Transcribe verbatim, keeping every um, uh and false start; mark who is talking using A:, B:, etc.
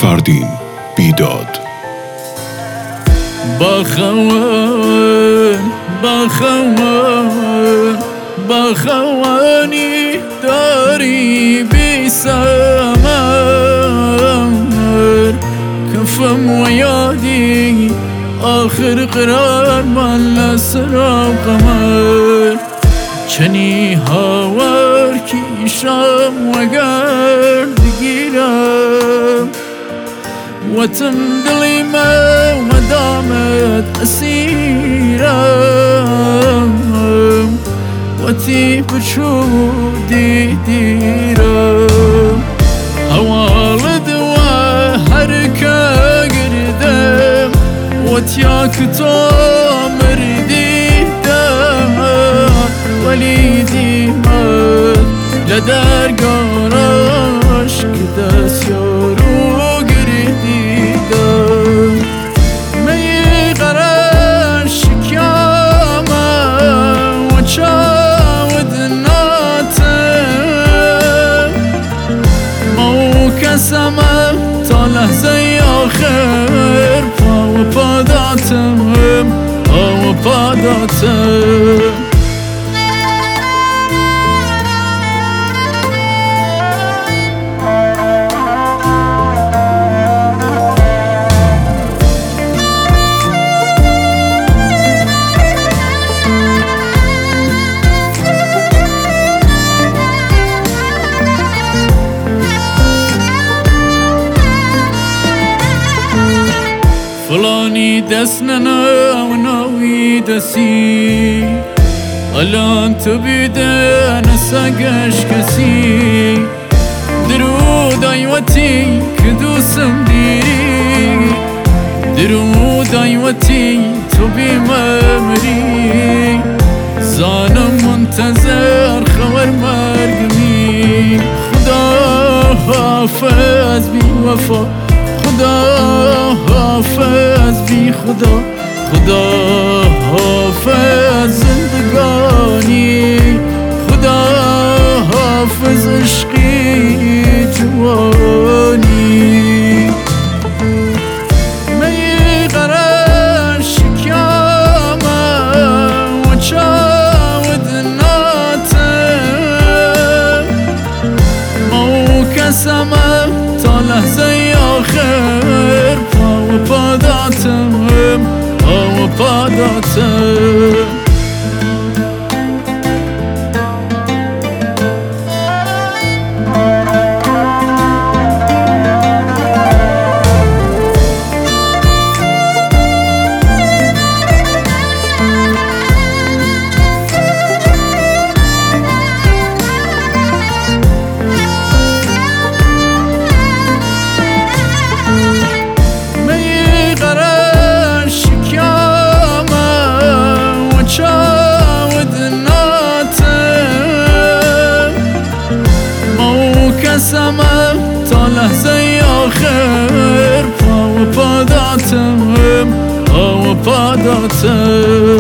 A: فردین بیداد.
B: بخوان بخوان بخوانی داری بی سمر کفم و یادی آخر قرار من لسرا قمر چنی هاور کیشم و گرد گیرم وتم دلی ما ودامت اسیرم وتی بچودی دیرم هوالد و هرکا گردم وتیا کتو مردی دم ولیدی من لدرگارش کدس یارو قسمم تا لحظه آخر پا و پا داتم پا و پا داتم فلانی دست ننو نوی دستی الان تو بیده نسگش کسی درود آیوتی که دوستم دیری درود آیوتی تو بی ممری زانم منتظر خبر مرگمی خدا حافظ بی وفا خدا حافظ بی خدا خدا حافظ زندگانی خدا حافظ عشقی جوانی می قرار شکامم و چاود ناتم مو کسمم تا لحظه آخر پا و پا داتم پا و پا داتم قسمم تا لحظه آخر پا و پا داتم پا و پا داتم